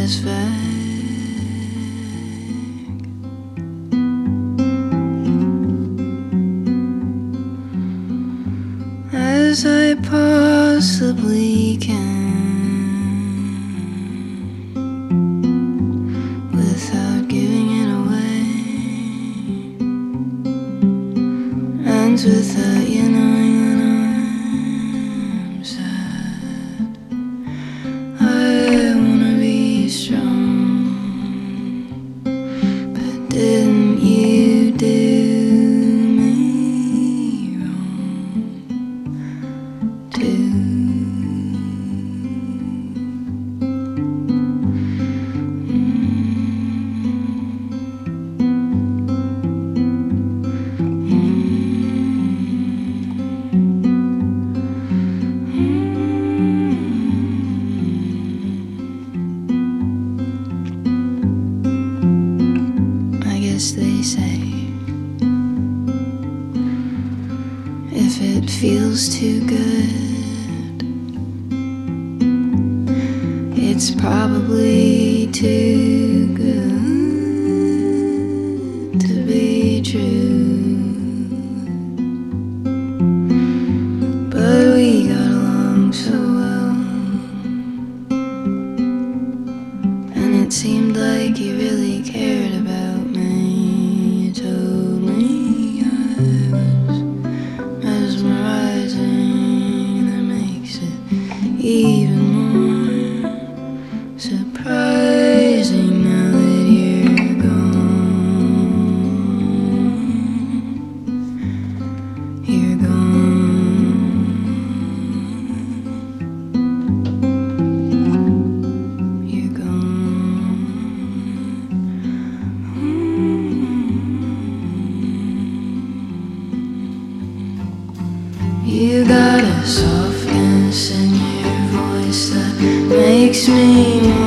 as vague as I possibly can, without giving it away, and without you knowing that I'm sad. I wanna be strong, but didn't you do me wrong too? I guess they say if it feels too good, it's probably too good to be true. But we got along so well, and it seemed like you really cared about me. You told me I was mesmerizing, and that makes it even more surprising now that you're gone. You're gone. You're gone. You got a softness in your voice that makes me